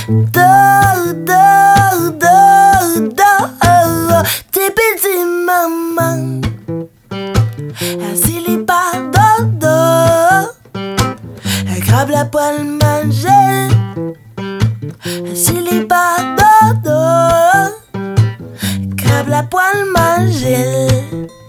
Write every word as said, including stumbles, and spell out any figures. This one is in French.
Do, do, do, do. Tes petits mamans. S'il est pas dodo, elle crabe la poêle manger. S'il est pas dodo, crabe la poêle manger.